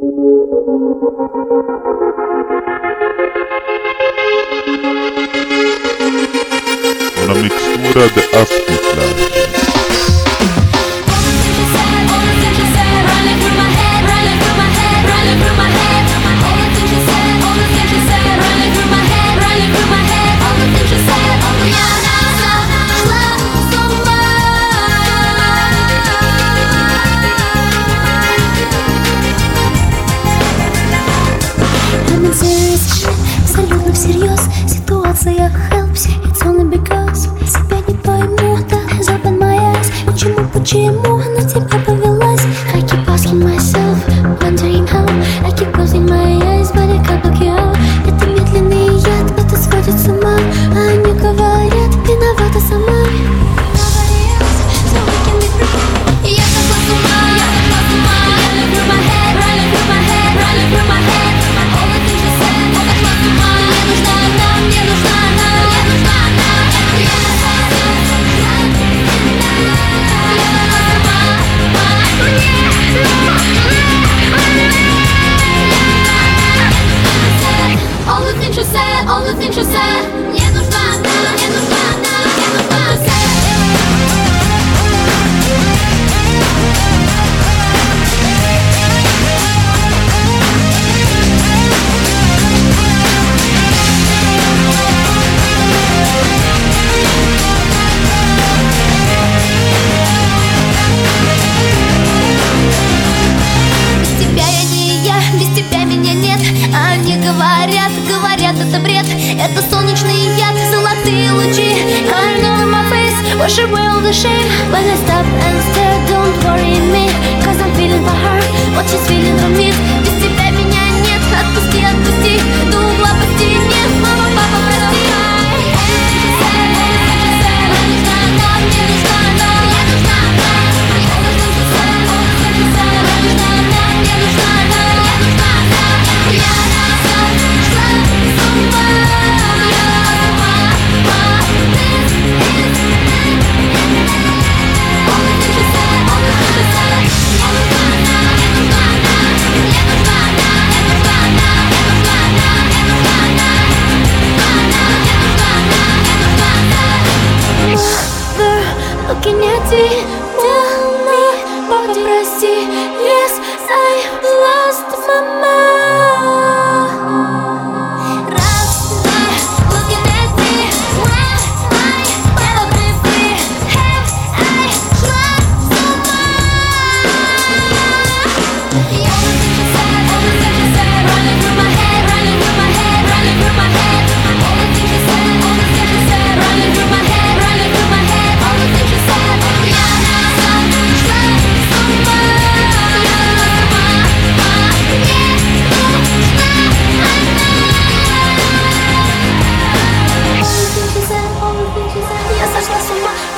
Una mixtura de Acid Flash. Абсолютно всерьез. Ситуация helps, it's only because себя не пойму, так has opened my eyes. Почему она тебя повелась? I keep asking myself, wondering how. I keep closing my eyes, but I can't block you out. Это медленный яд, это сводит с ума. А они говорят, виновата сама. So we can be free. Я сошла с ума, я сошла с ума. Running through my head, running through my head, running through my head. All the things you said, я сошла с ума. Мне нужна она, мне нужна она, мне нужна она. Я сошла с ума. All the things you said, all the things you said. Мне нужна она, мне нужна она, мне нужна она. Говорят, это бред, это солнечный яд, золотые лучи. Coming over my face, wash away all the shame. When I stop and stare, don't worry me, cause I'm feeling for her, what she's feeling for me. Без тебя меня нет, отпусти, отпусти, до угла пусти, нет, мама, папа, прости. Looking at me, tell me, папа, прости, yes, I lost my mind. Раз, два, looking at me, when I never been free, have I шла с ума. All the things you said, all the things you said, running through my head, running through my head, running through my head. All the things you said, all the things you said, running through my head, running through my head. All the things you said. Я сошла с ума.